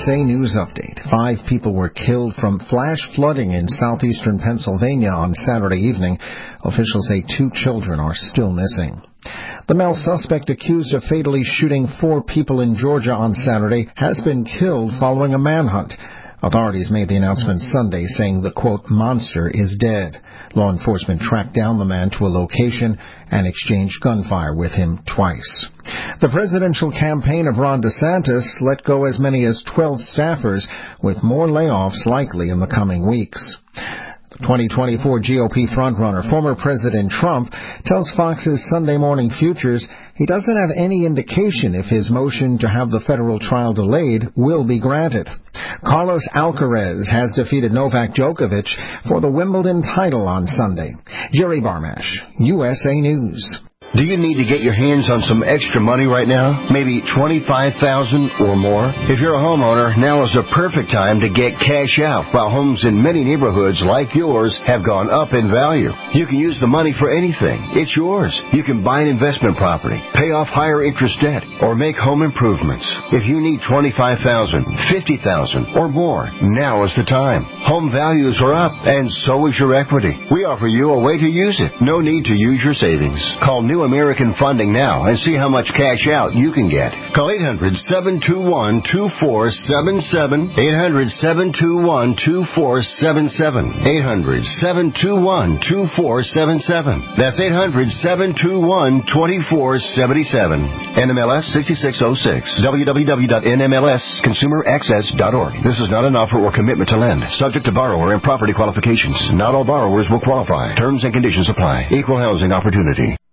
USA News Update. 5 people were killed from flash flooding in southeastern Pennsylvania on Saturday evening. Officials say 2 children are still missing. The male suspect accused of fatally shooting 4 people in Georgia on Saturday has been killed following a manhunt. Authorities made the announcement Sunday saying the, quote, monster is dead. Law enforcement tracked down the man to a location and exchanged gunfire with him twice. The presidential campaign of Ron DeSantis let go as many as 12 staffers, with more layoffs likely in the coming weeks. The 2024 GOP frontrunner, former President Trump, tells Fox's Sunday Morning Futures he doesn't have any indication if his motion to have the federal trial delayed will be granted. Carlos Alcaraz has defeated Novak Djokovic for the Wimbledon title on Sunday. Jerry Barmash, USA News. Do you need to get your hands on some extra money right now? Maybe $25,000 or more? If you're a homeowner, now is the perfect time to get cash out, while homes in many neighborhoods like yours have gone up in value. You can use the money for anything. It's yours. You can buy an investment property, pay off higher interest debt, or make home improvements. If you need $25,000, $50,000, or more, now is the time. Home values are up, and so is your equity. We offer you a way to use it. No need to use your savings. Call New American Funding now and see how much cash out you can get. Call 800-721-2477. 800-721-2477. 800-721-2477. That's 800-721-2477. NMLS 6606. www.nmlsconsumeraccess.org. This is not an offer or commitment to lend. Subject to borrower and property qualifications. Not all borrowers will qualify. Terms and conditions apply. Equal housing opportunity.